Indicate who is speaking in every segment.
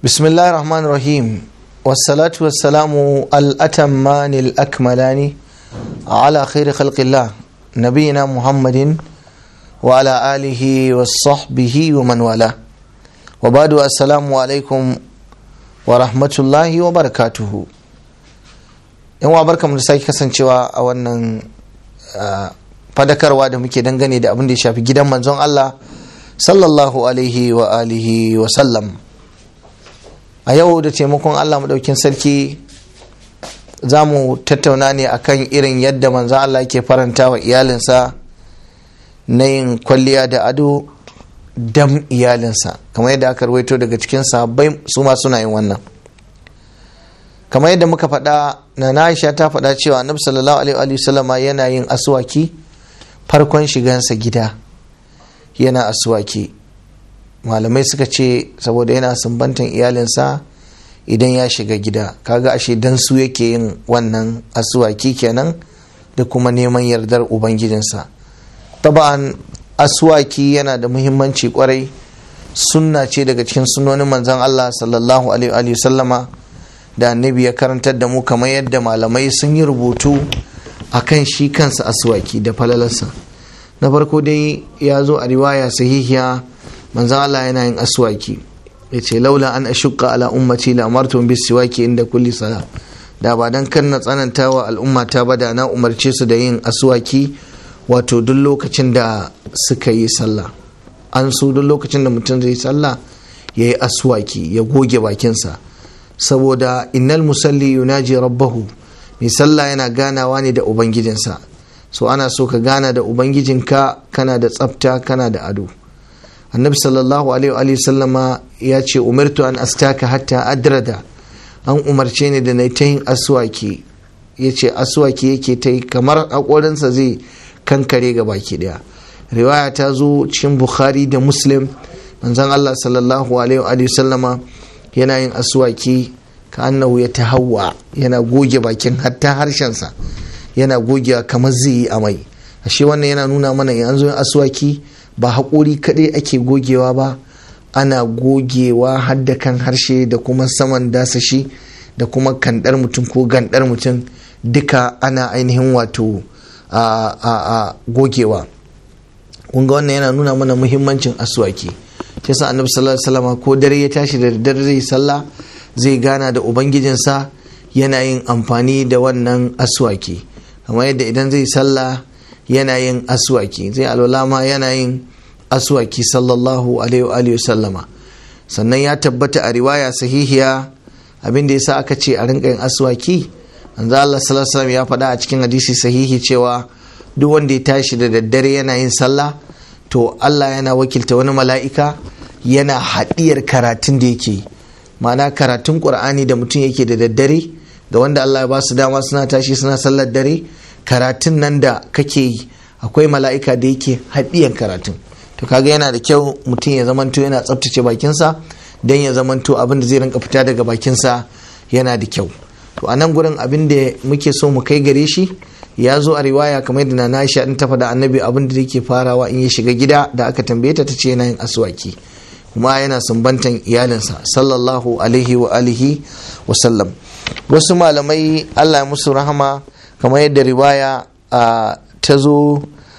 Speaker 1: بسم الله الرحمن الرحيم والصلاة والسلام الأتمان الأكملان على خير خلق الله نبينا محمد وعلى آله وصحبه ومن والاه وبعد السلام عليكم ورحمة الله وبركاته. yan wa barkamu da sake kasancewa a wannan fadakarwa da muke dangane da abin da ya shafi gidan manzon Allah sallallahu alaihi wa alihi wa sallam. A yau da taimakon Allah madaukin sarki za mu tattauna ne akan irin yadda manzon Allah yake faranta wa iyalinsa na yin kwalliya da ado dam iyalinsa, kamar yadda aka rawaito daga cikin sahabbai su ma suna yin wannan. Kamar yadda muka faɗa, na Aisha ta faɗa cewa Annabi sallallahu alaihi wa sallama yana yin aswaki farkon shigansa gida, yana aswaki. Malamai suka ce saboda yana sumbantan iyalinsa idan ya shiga gida, kaga ashe dan su yake yin wannan aswaki kenan da kuma neman yardar ubangijinsa. Taba'an aswaki yana da muhimmanci kwarai, sunna ce daga cikin sunnonin manzon Allah sallallahu alaihi wa sallama da annabi ya karantar da mu, kamar yadda malamai sun yi rubutu akan shi kansa aswaki da falalarsa. Na farko dai ya zo a riwaya sahihiya manzon Allah yana yin aswaki, yace laula an ashqa ala ummati la amartum bis siwaki inda kulli salah, da ba dan kan na tsanantawa al'umma ta ba da na umarce su da yin aswaki wato duk lokacin da suka yi sallah. An so duk lokacin da mutum zai yi sallah yayi aswaki, ya goge bakinsa, saboda innal musalli yunaji rabbahu, mai sallah yana ganawa ne da ubangijinsa. So ana so ka gana da ubangijinka kana da tsafta, kana da ado. Annabi sallallahu alaihi wa sallama ya ce umirtu an astaka hatta adrada, an umarce ni da na ta yin aswaki. Ya ce aswaki yake ta yi kamar haƙorinsa zai kankare ga baki daya. Riwaya ta zo cikin Bukhari da Muslim, manzon Allah sallallahu alaihi wa sallama yana yin aswaki ka annahu ya tahawwa, yana goge bakin hatta harshensa yana gogewa kamar zai yi amai. Ashe wannan yana nuna mana yanzu yin aswaki ba haƙori kaɗai ake gogewa ba, ana gogewa har da kan harshe da kuma saman dasashi da kuma kandar mutum ko gandar mutum, duka ana ainihin wato a gogewa. Kunga wannan yana nuna mana muhimmancin aswaki. Shi sa annabi sallallahu alaihi wasallam ko dare ya tashi da dare zai sallah, zai gana da ubangijinsa, yana yin amfani da wannan aswaki. Kamar yadda idan zai sallah yana yin aswaki, zai alwala ma yana yin aswaki sallallahu alaihi wa sallama. Sannan ya tabbata a riwaya sahihiya abin da yasa aka ce a rinka yin aswaki, manzo Allah sallallahu alaihi wasallam ya faɗa a cikin hadisi sahihi cewa duk wanda ya tashi da daddare yana yin sallah, to Allah yana wakilta wani mala'ika yana haɗiyar karatun da yake, ma'ana karatun ƙur'ani da mutum yake da daddare, da wanda Allah ya ba su dama suna tashi suna sallar dare, karatun nan da kake yi akwai mala'ika da yake haɗiyar karatun. To kaga yana da kyau mutum ya zamanto yana tsaftace bakinsa don ya zamanto abin da zai rinka fita daga bakinsa yana da kyau. To a nan gurin abin da muke so mu kai gare shi ya zo a riwaya kamar yadda na Aisha din ta faɗa, annabi abin da yake farawa in ya shiga gida da aka tambaye ta ce yana yin aswaki, kuma yana sumbantan iyalinsa sallallahu alaihi wa alihi wa sallam. Wasu malamai Allah ya musu rahama, kamar yadda riwaya ta zo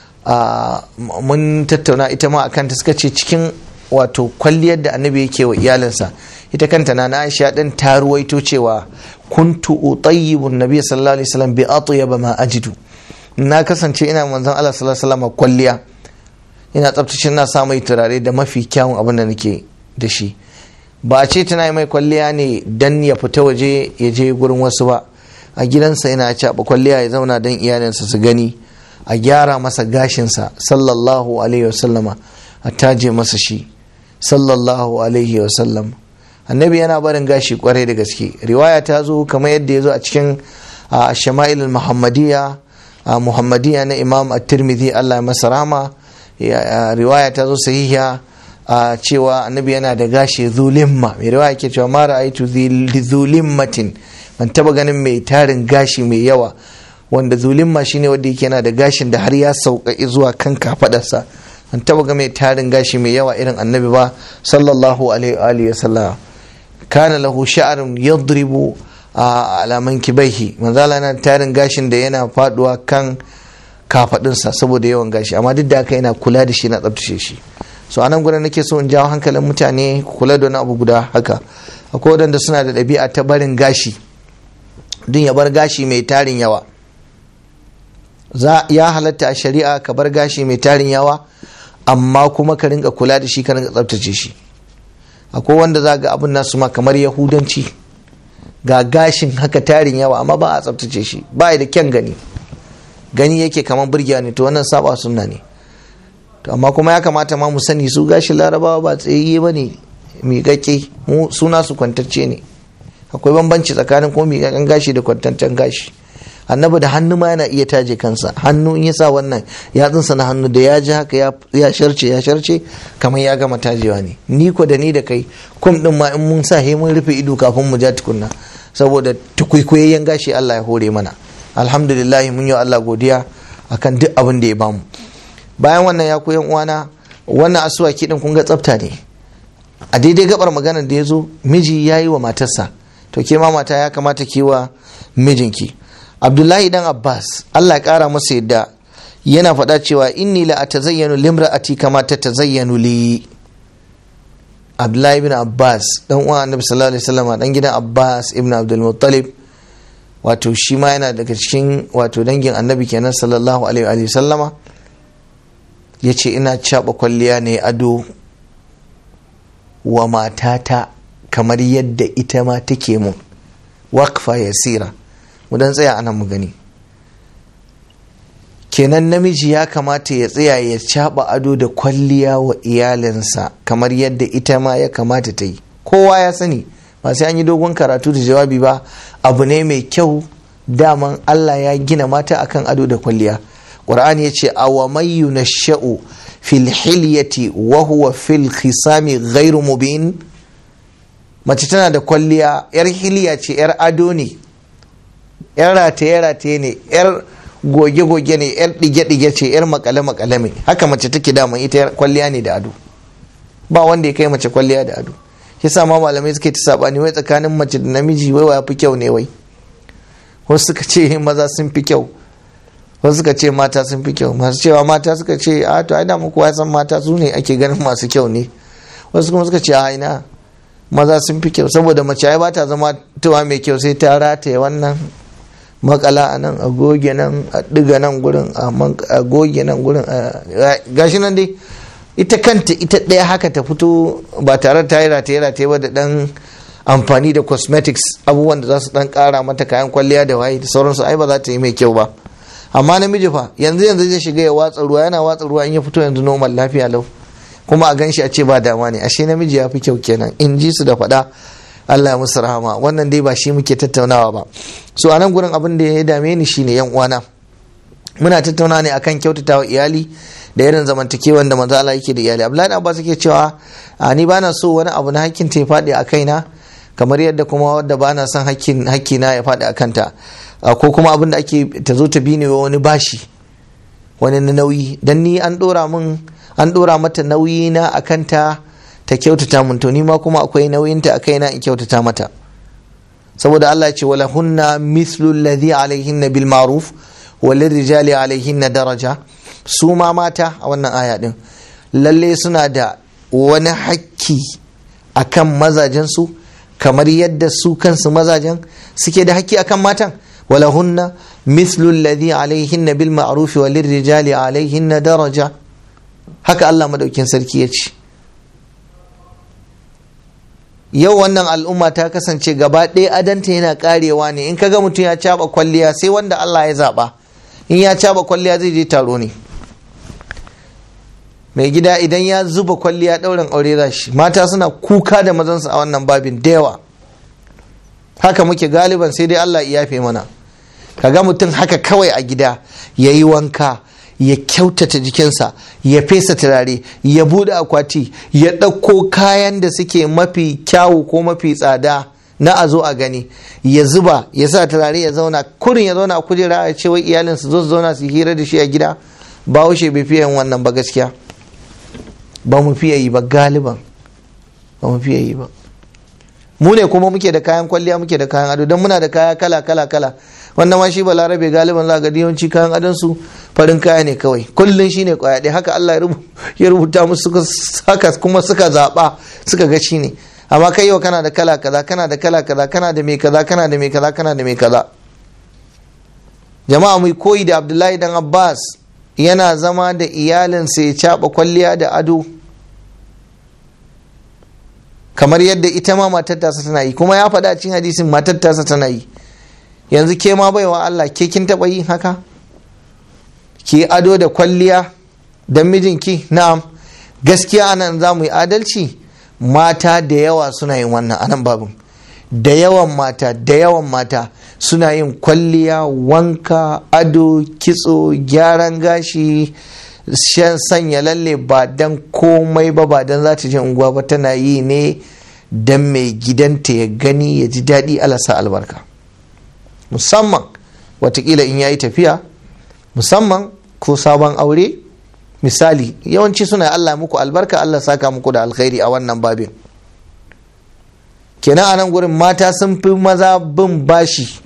Speaker 1: mun tattauna ita ma akan ta, suka ce cikin wato kwalliyar da annabi yake wa iyalinsa, ita kanta na Aisha din ta ruwaito cewa kuntu utayyibu nabiy sallallahu alaihi wasallam bi atyab ma ajidu, na kasance ina manzon Allah sallallahu alaihi wasallam kwalliya, ina tsaftace, ina sa mai turare da mafi kyawun abin da nake da shi. Ba a ce tana mai kwalliya ne dan ya fita waje ya je gurin wasu ba, a gidansa yana caɓa kwalliya ya zauna dan iyalinsa su gani, a gyara masa gashinsa sallallahu alaihi wasallama, a taje masa shi sallallahu alaihi wasallam. Annabi yana barin gashi kwarai da gaske. Riwaya ta zo kamar yadda ya zo a cikin Shama'il al-Muhammadiyya na Imam At-Tirmidhi, Allah ya masa rahama. Riwaya ta zo sahiha cewa annabi yana da gashi zulimma. Mai riwaya ke cewa ma ra'aytu zulimmatin, ban taba ganin mai tarin gashi mai yawa, wanda zulimma shine wanda yake yana da gashin da har ya sauka zuwa kan kafadarsa. Ban taba ga mai tarin gashi mai yawa irin annabi ba sallallahu alaihi wa sallam. kana lahu sha'run yadribu ala mankibaihi, manzo Allah yana tarin gashin da yana faduwa kan kafadinsa saboda yawan gashi, amma duk da haka yana kula da shi na tsabtace shi. So anan gurin nake so in jawo hankalin mutane kula da wani abu guda haka. Akwai wadanda suna da ɗabi'a ta barin gashi, din ya bar gashi mai tarin yawa. Ya halatta a shari'a ka bar gashi mai tarin yawa, amma kuma ka rinka kula da shi, ka rinka tsabtace shi. Akwai wanda za ga abin nasu ma kamar yahudanci, ga gashin haka tarin yawa amma ba a tsabtace shi, ba da kyan gani yake kamar burgiya ne, to wannan saba sunna ne. To amma kuma ya kamata ma mu sani su gashin larabawa ba tsayayye ba ne, miƙaƙƙe, mu suna su kwantacce ne. Akwai bambanci tsakanin kuma miƙaƙƙen gashi da kwantaccen gashi. Annabi da hannu ma yana iya taje kansa, hannu in ya sa wannan yatsunsa na hannu da ya ji haka ya sharce kamar ya gama tajewa ne. Ni ko da ni da kai kum din ma in mun sa mun rufe ido kafin mu ja tukunna, saboda tukuikuyen gashi Allah ya hore mana. Alhamdulillah mun yi Allah godiya akan duk abin da ya bamu. Bayan wannan ya koyan uwana, wannan asuwaki din kun ga tsafta ne. A daidai gabar maganar da ya zo, miji ya yi wa matarsa, to ke ma mata ya kamata ki wa mijinki. Abdullahi dan Abbas Allah ya kara masa yadda yana faɗa cewa inni la atazayyanu limra'ati kama tatazayyanu li. Abdullahi ibn Abbas dan uwan Annabi sallallahu alaihi wasallam, dan gidan Abbas ibn Abdul Muttalib, wato shi ma yana daga cikin wato dangin Annabi kenan sallallahu alaihi wa sallama. Yace ina caba kwalliya ne ado wa matata kamar yadda ita ma take mun, waqfa yasira. Mu dan tsaya anan mu gani, kenan namiji ya kamata ya tsaya ya caba ado da kwalliya wa iyalinsa kamar yadda ita ma ya kamata ta yi. Kowa ya sani, ba sai an yi dogon karatu da jawabi ba, abu ne mai kyau. Daman Allah ya gina mata akan ado da kwalliya. Qur'ani ya ce awa may yunashsha'u fil hilyati wa huwa fil khisami ghairu mubin. Mace tana da kwalliya, yar hiliya ce, yar ado ne, yar rataye ne, yar goge-goge ne, yar ɗige-ɗige ce, yar makale-makale ne. Haka mace take daman ita kwalliya ne da ado. Ba wanda ya kai mace kwalliya da ado. Yasa ma malamai suke ta sabani wai tsakanin mace da namiji wai wa fi kyau ne wai. Wasu suka ce maza sun fi kyau, wasu suka ce mata sun fi kyau. Masu cewa mata suka ce a to ai da mu kowa san mata su ne ake ganin masu kyau ne. Wasu kuma suka ce a ina maza sun fi kyau, saboda mace ai ba ta zama tuwa mai kyau sai ta rataye wannan makala a nan, a goge nan, a diga nan gurin, a goge nan gurin, gashi nan dai ita kanta ita ɗaya haka ta fito ba tare da ta yi rataye ba da ɗan amfani da cosmetics, abubuwan da za su ɗan ƙara mata kayan kwalliya da waye da sauransu, ai ba za ta yi mai kyau ba. Amma namiji fa yanzu zai shiga ya watsa ruwa, yana watsa ruwa in ya fito yanzu normal lafiya lau, kuma a ganshi a ce ba dama ne. Ashe namiji ya fi kyau kenan, in ji su da faɗa. Allah ya musu rahama. Wannan dai ba shi muke tattaunawa ba. So a nan gurin abin da ya dame ni shine yan uwana, muna tattauna ne akan kyautatawa iyali da irin zamantakewan da manzo Allah yake da iyali. Abdullahi Abbas yake cewa ni bana so wani abu na hakkin ta ya faɗi a kaina, kamar yadda kuma wadda bana son hakkina ya faɗi a kanta, ko kuma abin da ake ta zo ta bi ne wani bashi, wani na nauyi, dan ni an dora mata nauyi na akan ta kyautata mun, to ni ma kuma akwai nauyinta a kaina in kyautata mata. Saboda Allah ya ce wala hunna mithlu alladhi alaihinna bil ma'ruf walil rijali alaihinna daraja. Su ma mata a wannan aya din lalle suna da wani hakki akan mazajen su, kamar yadda su kansu mazajen suke da hakki akan matan. wala hunna mithlu alladhi alaihinna bil ma'ruf walil rijali alaihinna daraja. Haka Allah madaukin sarki ya ce. Yau wannan al'umma ta kasance gaba ɗaya adanta yana karewa ne. In kaga mutum ya caba kwalliya sai wanda Allah ya zaba. In ya caba kwalliya zai je taro ne. Mai gida idan ya zuba kwalliya ɗaurin aure za shi. Mata suna kuka da mazansu a wannan babin da yawa. Haka muke galiban, sai dai Allah ya yafe mana. Kaga mutum haka kawai a gida ya yi wanka, ya kyautata jikinsa, ya fesa turare, ya bude akwati, ya ɗauko kayan da suke mafi kyawu ko mafi tsada na a zo a gani, ya zuba, ya sa turare, ya zauna kurin, ya zauna a kujera, ya ce wai iyalin su zo su zauna su hira da shi a gida. Bahaushe bai fiye yin wannan ba gaskiya, ba mu fiye yi ba galiban, ba mu fiye yi ba. mu ne kuma muke da kayan kwalliya, muke da kayan ado, don muna da kaya kala kala kala. Wannan ma shi balarabe galiban za ga yawanci kayan adon su farin kaya ne kawai, kullun shine kwaya ɗaya, haka Allah ya rubuta musu, haka kuma suka zaba suka ga shine. Amma kai yau kana da kala kaza, kana da kala kaza, kana da mai kaza, kana da mai kaza, kana da mai kaza. Jama'a mu koyi da Abdullahi dan Abbas, yana zama da iyalinsa ya caɓa kwalliya da ado kamar yadda ita ma matar tasa tana yi, kuma ya faɗa cikin hadisin matar tasa tana yi. Yanzu ke ma baiwa Allah, ke kin taɓa yin haka? Ki ado da kwalliya don mijinki? Na'am, gaskiya anan za mu yi adalci, mata da yawa suna yin wannan anan babin. Da yawan mata suna yin kwalliya, wanka, ado, kitso, gyaran gashi, sanya lalle ba dan komai ba dan za ta je unguwa ba, tana yi ne dan mai gidanta ya gani ya ji daɗi, Allah sa albarka. Musamman watakila in yayi tafiya, musamman ko sabon aure misali, yawanci suna Allah muku albarka, Allah saka muku da alkhairi a wannan babin. Kenan a nan gurin mata sun fi maza bin bashi.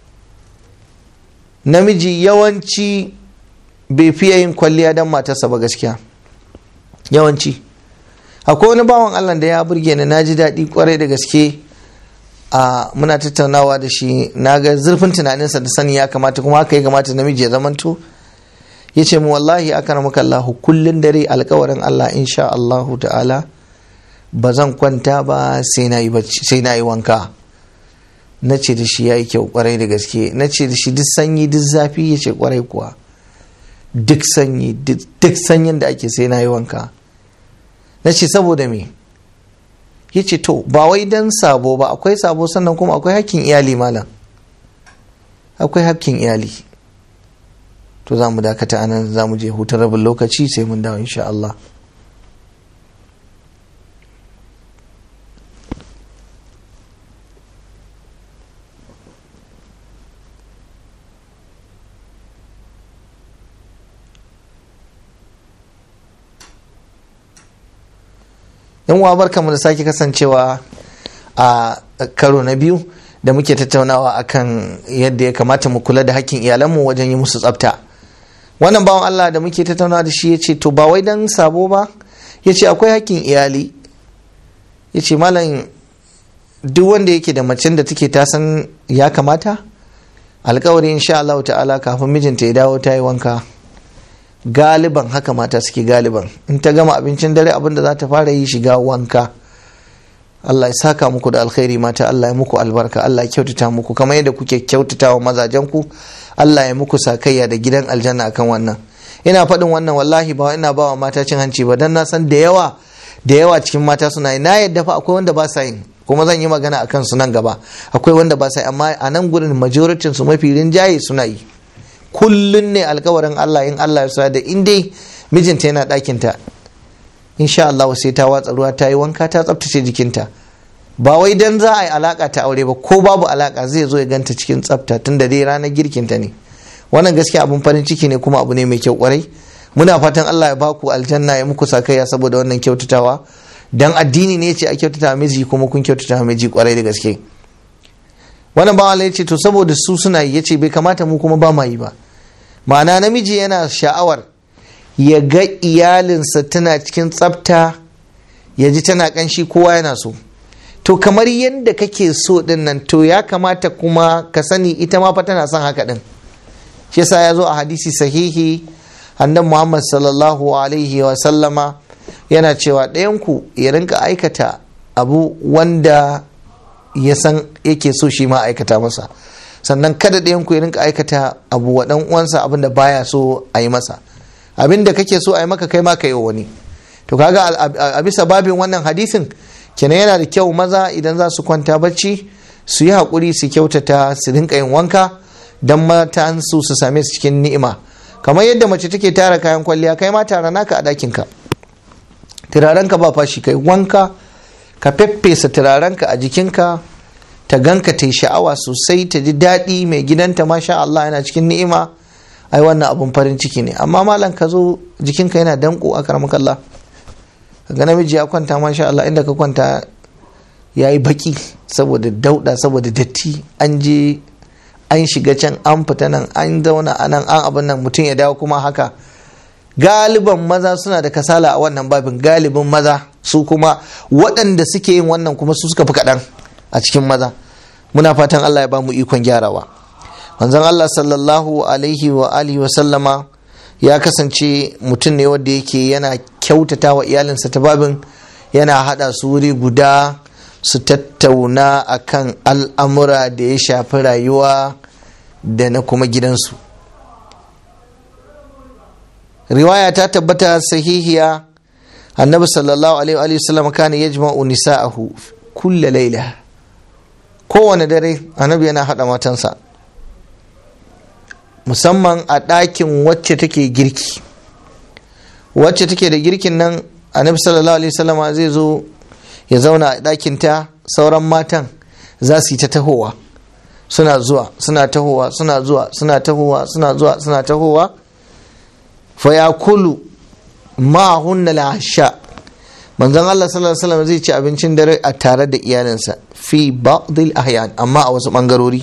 Speaker 1: Namiji yawanci bai fiye yin kwalliya don matarsa ba gaskiya, yawanci. Akwai wani bawan Allah da ya burge ni, na ji daɗi kwarai da gaske. Muna tattaunawa da shi, na ga zurfin tunaninsa da sani ya kamata, kuma haka ya kamata namiji ya zamanto. Ya ce mu wallahi akramaka Allahu, kullun dare alkawarin Allah insha Allahu ta'ala ba zan kwanta ba sai na yi bacci, sai na yi wanka. Na ce da shi ya yi kyau kwarai da gaske. Na ce da shi duk sanyi duk zafi? Ya ce kwarai kuwa, duk sanyi duk sanyin da ake sai na yi wanka. Na ce saboda me? Ya ce to ba wai dan sabo ba, akwai sabo sannan kuma akwai hakkin iyali malam, akwai hakkin iyali. To za mu dakata anan, za mu je hutun rabin lokaci sai mun dawo insha Allah. yan uwa barkamu da sake kasancewa a karo na biyu da muke tattaunawa akan yadda ya kamata mu kula da hakkin iyalanmu wajen yi musu tsafta. Wannan bawan Allah da muke tattaunawa da shi ya ce to ba wai dan sabo ba, ya ce akwai hakkin iyali. Ya ce malam, duk wanda yake da macen da take ta san ya kamata, alkawari insha Allah ta'ala kafin mijinta ya dawo ta yi wanka. Galiban haka mata suke, galiban in ta gama abincin dare abinda za ta fara yi shiga wanka. Allah ya saka muku da alkhairi mata, Allah ya muku albarka, Allah ya kyautata muku kamar yadda kuke kyautata wa mazajenku. Allah ya muku sakayya da gidan aljanna akan wannan. Ina faɗin wannan wallahi ba ina ba wa mata cin hanci ba, dan na san da yawa cikin mata suna yi. Na yadda fa akwai wanda ba sa yin, kuma zan yi magana akan su nan gaba. Akwai wanda ba sa yi, amma a nan gurin majoritin su mafi rinjaye suna yi. Kullun ne alkawarin Allah, in Allah ya sa da in dai mijinta yana ɗakinta, insha Allah sai ta watsa ruwa, ta yi wanka, ta tsaftace jikinta. Ba wai dan za a yi alaka ta aure ba, ko babu alaka zai zo ya ganta cikin tsafta, tun da dai ranar girkinta ne. Wannan gaskiya abun farin ciki ne, kuma abu ne mai kyau kwarai. Muna fatan Allah ya baku aljanna, ya muku sakayya saboda wannan kyautatawa, dan addini ne ce a kyautata miji, kuma kun kyautata miji kwarai da gaske. Wannan ba Allah ya ce to saboda su suna yi, ya ce bai kamata mu kuma ba ma yi ba. Ma'ana namiji yana sha'awar ya ga iyalinsa tana cikin tsafta, ya ji tana kanshi, kowa yana so. To kamar yadda kake so din nan, to ya kamata kuma ka sani ita ma fa tana son haka din. Shi yasa ya zo a hadisi sahihi, annabi Muhammad sallallahu alaihi wa sallama yana cewa ɗayanku ya rinka aikata abu wanda ya san yake so shi ma aikata masa, sannan kada ɗayanku ya rinka aikata abu wa ɗan uwansa abin da baya so a yi masa. Abin da kake so a yi maka kai ma ka yi wani. To kaga a bisa babin wannan hadisin kenan yana da kyau maza idan za su kwanta bacci su yi haƙuri, su kyautata, su rinka yin wanka don matan su same su cikin ni'ima. Kamar yadda mace take tara kayan kwalliya, kai ma tara naka a ɗakinka. Turarenka ba fashi, kai wanka, ka feffesa turarenka a jikinka, ta ganka ta yi sha'awa sosai, ta ji daɗi, mai gidanta masha Allah yana cikin ni'ima. Ai wannan abun farin ciki ne. Amma malam ka zo jikinka yana danko a karamakallah, ga namiji ya kwanta masha Allah, inda ka kwanta ya yi baki saboda dauda, saboda datti, an je an shiga can an fita nan an zauna a nan an abin nan, mutum ya dawo kuma haka. Galiban maza suna da kasala a wannan babin, galibin maza su kuma waɗanda suke yin wannan kuma su suka fi kaɗan a cikin maza. Muna fatan Allah ya ba mu ikon gyarawa. Manzon Allah sallallahu alaihi wa alihi wa sallama ya kasance mutum ne wanda yake yana kyautata wa iyalinsa ta babin yana hada su wuri guda su tattauna akan al'amura da ya shafi rayuwa da na kuma gidansu. Riwaya ta tabbata sahihiya, annabi sallallahu alaihi wa sallam kana yajma'u nisa'ahu kulla laila, kowane dare annabi yana hada matansa, musamman a ɗakin wacce take girki. Wacce take da girkin nan annabi sallallahu alaihi wasallama zai zo ya zauna a ɗakinta, sauran matan za su yi ta tahowa, suna zuwa suna tahowa, suna zuwa suna tahowa, suna zuwa suna tahowa. Fa yakulu ma'ahunna al-asha, manzon Allah sallallahu alaihi wasallam zai ci abincin dare a tare da iyalinsa fi ba'dil ahyan, amma a wasu bangarori.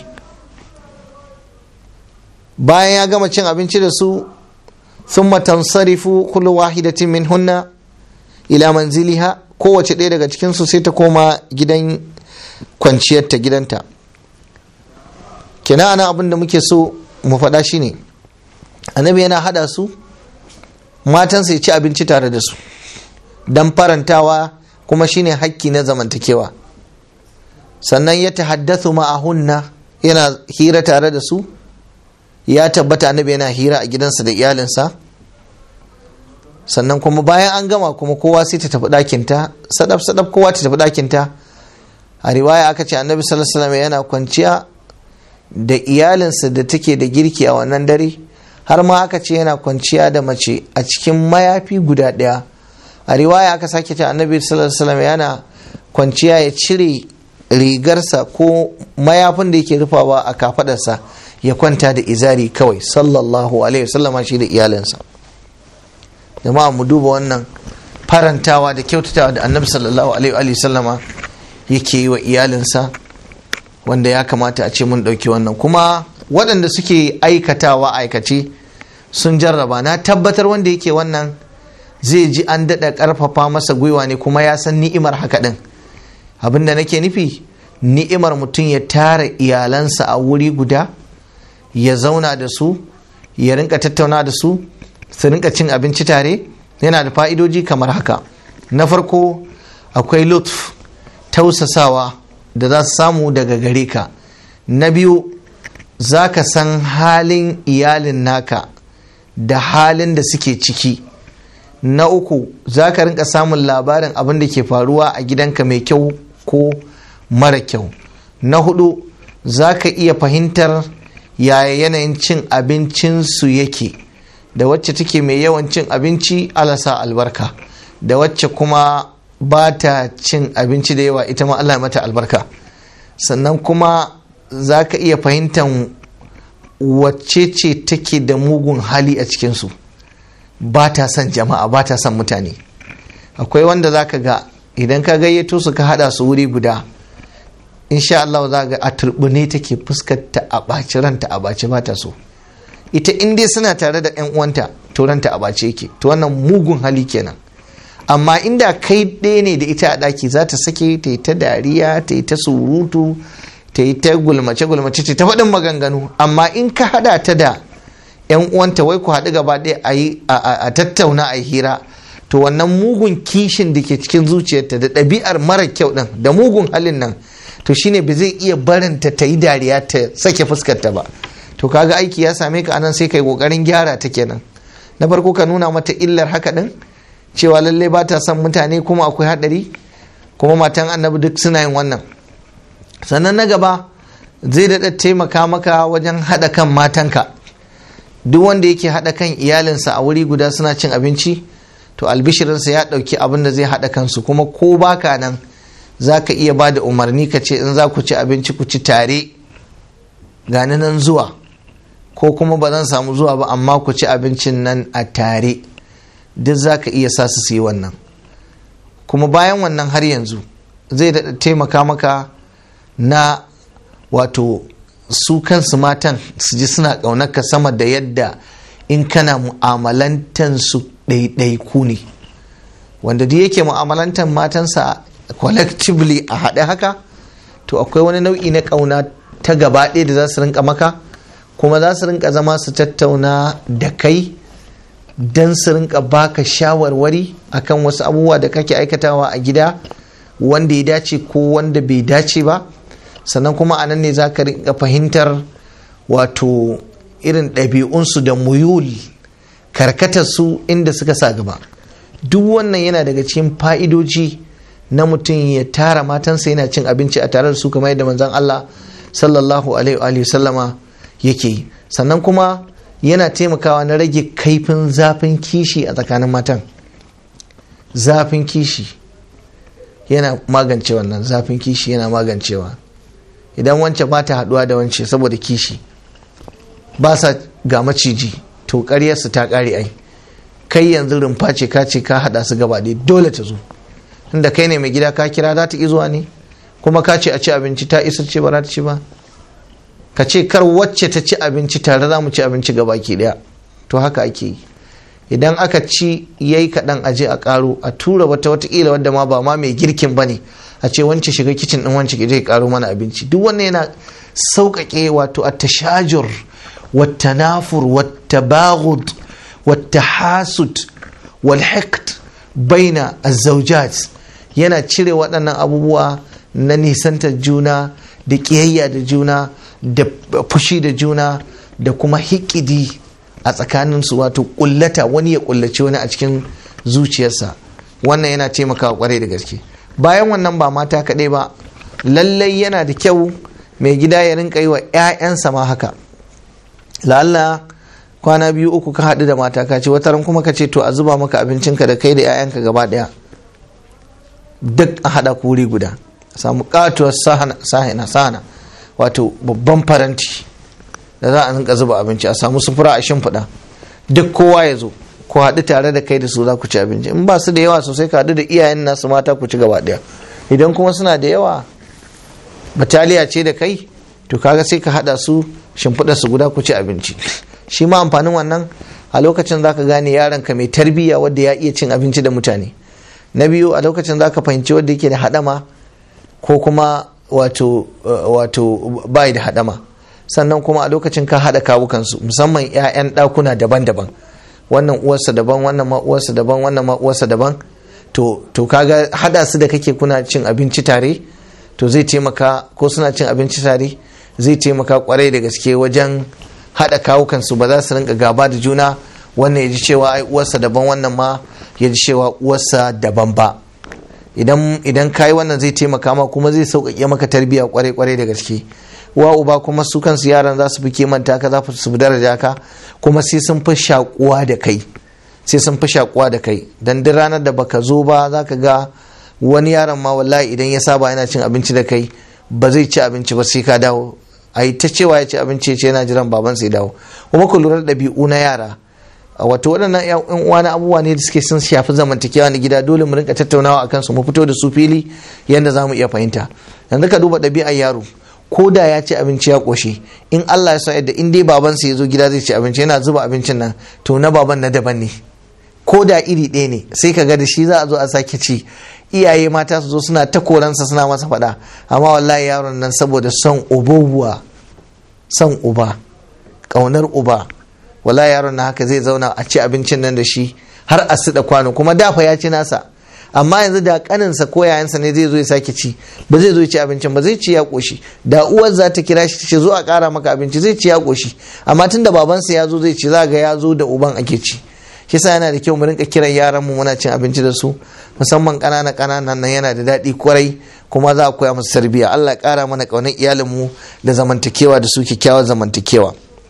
Speaker 1: Bayan ya gama cin abinci da su, thumma tansarifu kullu wahidatin minhunna ila manziliha, kowace ɗaya daga cikin su sai ta koma gidan kwanciyarta, gidanta. Kenan ana abin da muke so mu faɗa shine annabi yana hada su, matansa ya ci abinci tare da su dan farantawa, kuma shine hakki na zamantakewa. Sannan ya tahaddathu ma'ahunna, yana hira tare da su. Ya tabbata annabi yana hira a gidansa da iyalinsa. Sannan kuma bayan an gama kuma kowa sai ta tafi ɗakinta, sadaf kowa ta tafi ɗakinta. A riwaya aka ce annabi sallallahu alaihi wasallam yana kwanciya da iyalinsa da take da girki a wannan dare, har ma aka ce yana kwanciya da mace a cikin mayafi guda ɗaya. A riwaya aka sake ce annabi sallallahu alaihi wasallam yana kwanciya ya cire rigarsa ko mayafin da yake rufawa a kafadarsa ya kwanta da izari kawai, sallallahu alaihi wasallama, shi da iyalinsa. Jama'a mu duba wannan farantawa da kyautatawa da annabi sallallahu alaihi wasallama yake yi wa iyalinsa, wanda ya kamata a ce mun ɗauki wannan. Kuma waɗanda suke aikatawa aikace sun jarraba, na tabbatar wanda yake wannan zai ji an daɗa ƙarfafa masa gwiwa ne, kuma ya san ni'imar haka ɗin. Abinda nake nufi, ni'imar mutum ya tara iyalansa a wuri guda, ya zauna da su, ya rinka tattauna da su, su rinka cin abinci tare, yana da fa'idoji kamar haka. Na farko, akwai lutf, tausasawa da za su samu daga gare ka. Na biyu, za ka san halin iyalin naka da halin da suke ciki. Na uku, za ka rinka samun labarin abin da ke faruwa a gidanka, mai kyau ko mara kyau. Na hudu, za ka iya fahimtar yaya yanayin cin abincinsu yake, da wacce take mai yawan cin abinci, alasa albarka, da wacce kuma ba ta cin abinci da yawa, ita ma Allah mata albarka. Sannan kuma za ka iya fahimtar wacce ce take da mugun hali a cikinsu, ba ta son jama'a, ba ta son mutane. Akwai wanda za ka ga idan ka gayyato su ka hada su wuri guda, insha Allah za ga a turbune take, fuskarta a ɓaci, ranta a ɓaci, ba ta so. Ita in dai suna tare da ƴan uwanta to ranta a ɓaci yake, to wannan mugun hali kenan. Amma inda kai ɗaya ne da ita a ɗaki, za ta sake ta yi ta dariya, ta yi ta surutu, ta yi ta gulmace ta faɗin maganganu. Amma in ka hada ta da ƴan uwanta, wai ku haɗu gaba ɗaya a tattauna, a yi hira, to wannan mugun kishin da ke cikin zuciyarta da ɗabi'ar mara kyau ɗin da mugun halin nan, to shine ba zai iya barinta ta yi dariya ta sake fuskarta ba. To kaga aiki ya same ka anan, sai kai kokarin gyara ta kenan. Na farko ka nuna mata illar haka ɗin, cewa lallai ba ta son mutane, kuma akwai haɗari, kuma matan annabi duk suna yin wannan. Sannan na gaba, zai daɗa taimaka maka wajen haɗa kan matanka. Duk wanda yake haɗa kan iyalinsa a wuri guda suna cin abinci, to albishirinsa ya ɗauki abin da zai haɗa kansu. Kuma ko baka nan, za ka iya ba da umarni ka ce in za ku ci abinci ku ci tare, gani nan zuwa, ko kuma ba zan samu zuwa ba amma ku ci abincin nan a tare. Duk za ka iya sa su yi wannan. Kuma bayan wannan har yanzu zai da taimaka maka na wato su kansu matan su ji suna ƙaunarka sama da yadda in kana mu'amalantansu ɗaiɗaiku ne. Wanda duk yake mu'amalantar matansa collectively a haɗe haka, to akwai wani nau'i na ƙauna ta gaba ɗaya da za su rinka maka, kuma za su rinka zama su tattauna da kai don su rinka baka shawarwari akan wasu abubuwa da kake aikatawa a gida wanda ya dace ko wanda bai dace ba. Sannan kuma a nan ne za ka rinka fahimtar wato irin ɗabi'unsu da muyul karkatarsu inda suka sa gaba. Duk wannan yana daga cikin fa'idoji na mutum ya tara matansa yana cin abinci a tare da su, kamar yadda manzon Allah sallallahu alaihi wa sallama yake yi. Sannan kuma yana taimakawa na rage kaifin zafin kishi a tsakanin matan. Zafin kishi yana magance wannan, zafin kishi yana magancewa. Idan wance ba ta haduwa da wance saboda kishi, ba sa ga maciji, to ƙaryarsu ta ƙare ai. Kai yanzu rumfa ce ka ce ka hada su gaba ɗaya, dole ta zo. Inda kai ne mai gida ka kira za ta ki zuwa ne, kuma ka ce a ci abinci ta isa ce ba za ta ci ba. Ka ce kar wacce ta ci abinci tare za mu ci abinci gaba ki ɗaya. To haka ake yi. Idan aka ci yayi kaɗan aje a ƙaro, a tura wataƙila wadda ma ba ma mai girkin ba ne, a ce wance shiga kicin ɗin wance ki je ƙaro mana abinci. Duk wannan yana sauƙaƙe wato at-tashajur wat-tanafur wat-tabaghud wat-tahasud wal-hiqd baina az-zawjat. Yana cire waɗannan abubuwa na nisantar juna da ƙiyayya da juna da fushi da juna da kuma hikidi a tsakaninsu, wato ƙullata, wani ya ƙullace wani a cikin zuciyarsa. Wannan yana taimakawa ƙwarai da gaske. Bayan wannan ba mata kaɗai ba, lallai yana da kyau mai gida ya rinka yi wa 'ya'yansa ma haka. Lalla kwana 2-3 ka haɗu da mata ka ce, wataran kuma ka ce to a zuba maka abincinka da kai da 'ya'yanka gaba ɗaya duk a haɗa kuri guda, a samu ƙatuwar sahana wato babban faranti da za a rinka zuba abinci, a samu sufura a shimfiɗa, duk kowa ya zo ku haɗu tare da kai da su za ku ci abinci. In ba su da yawa sosai ka haɗu da iyayen nasu mata ku ci gaba ɗaya. Idan kuma suna da yawa, bataliya ce da kai, to kaga sai ka haɗa su shimfiɗa su guda ku ci abinci. Shi ma amfanin wannan a lokacin za ka gane yaronka mai tarbiyya wadda ya iya cin abinci da mutane. Na biyu, a lokacin za ka fahimci wadda yake da haɗama ko kuma wato bai da haɗama. Sannan kuma a lokacin ka haɗa kawukansu, musamman 'ya'yan ɗakuna daban-daban, wannan uwarsa daban, wannan ma uwarsa daban, wannan ma uwarsa daban. To kaga haɗa su da kake kuna cin abinci tare, to zai taimaka, ko suna cin abinci tare, zai taimaka kwarai da gaske wajen haɗa kawukansu. Ba za su rinka gaba da juna, wannan ya ji cewa ai uwarsa daban, wannan ma ya ji cewa uwarsa daban ba. Idan kayi wannan zai taimaka ma, kuma zai sauƙaƙe maka tarbiyya kwarai da gaske. Wa uba kuma su kansu yaran za su fi kimanta ka, za su fi daraja ka, kuma sai sun fi shakuwa da kai, sai sun fi shakuwa da kai. Dan duk ranar da baka zo ba, za ka ga wani yaron ma wallahi idan ya saba yana cin abinci da kai, ba zai ci abinci ba sai ka dawo. A yi ta cewa ya ci abinci ya ce yana jiran baban sai dawo. Kuma ku lura da ɗabi'u na yara, wato waɗannan 'yan uwa na abubuwa ne da suke sun shafi zamantakewa na gida, dole mu rinka tattaunawa akan su, mu fito da su fili yadda za mu iya fahimta. Yanzu ka duba ɗabi'ar yaro, ko da ya ci abinci ya ƙoshi, in Allah ya sa yadda in dai babansa ya zo gida zai ci abinci, yana zuba abincin nan, to na baban na daban ne, ko da iri ɗaya ne, sai ka ga da shi za a zo a sake ci. Iyaye mata su zo suna ta koransa, suna masa faɗa, amma wallahi yaron nan saboda son ububuwa, son uba, ƙaunar uba, wallahi yaron nan haka zai zauna a ci abincin nan da shi har a siɗa kwano, kuma dafa ya ci nasa. Amma yanzu da kaninsa ko yayansa ne zai zo ya sake ci, ba zai zo ya ci abincin ba, zai ci ya koshi. Da uwar za ta kira shi ta ce zo a kara maka abinci, zai ci ya koshi. Amma tun da babansa ya zo zai ci, za ga ya zo da uban ake ci. Shi sa yana da kyau mu rinka kiran yaran mu muna cin abinci da su, musamman ƙananan nan yana da daɗi kwarai, kuma za a koya musu tarbiyya. Allah ya ƙara mana ƙaunar iyalin mu da zamantakewa da su, kyakkyawar zamantakewa.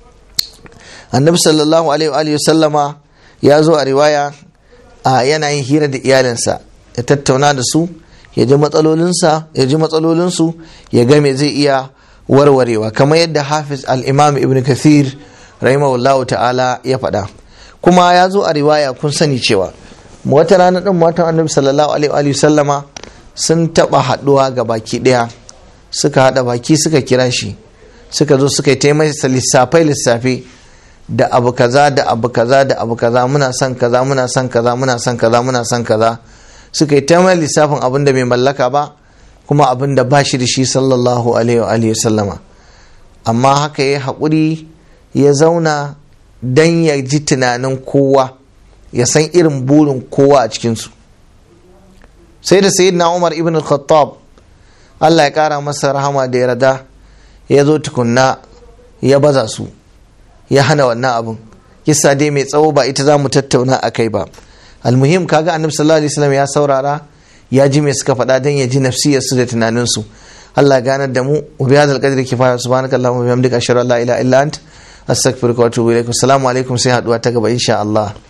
Speaker 1: Annabi sallallahu alaihi wa sallama ya zo a riwaya yana yin hira da iyalinsa, ya tattauna da su, ya ji matsalolinsu, ya ga me zai iya warwarewa, kamar yadda Hafiz al-Imam Ibn Kathir rahimahullahu ta'ala ya faɗa. Kuma ya zo a riwaya, kun sani cewa wata rana ɗin matan Annabi sallallahu alaihi wa sallama sun taɓa haɗuwa ga baki ɗaya, suka haɗa baki suka kira shi, suka zo suka yi taimaka lissafe da abu kaza da abu kaza da abu kaza, muna son kaza muna son kaza muna son kaza muna son kaza, suka yi taimaka lissafin abin da bai mallaka ba kuma abin da ba shi da shi sallallahu alaihi wa sallama. Amma haka ya haƙuri ya zauna don ya ji tunanin kowa, ya san irin burin kowa a cikinsu. Sai da sayyidina Umar ibn al-Khattab, Allah ya ƙara masa rahama da yarda, ya zo tukunna ya baza su, ya hana wannan abin. Kissa dai mai tsawo, ba ita za mu tattauna a kai ba. Almuhim, kaga annabi sallallahu alaihi wasallam ya saurara, ya ji me suka faɗa don ya ji nafsiyarsu da tunaninsu. Allah ganar da mu. Wa bi hadzal qadri kifaya. Subhanakallahumma wa bihamdika ashhadu an la ilaha illa anta astaghfiruka wa atubu ilaik. Assalamu alaikum, sai haduwa ta gaba insha Allah.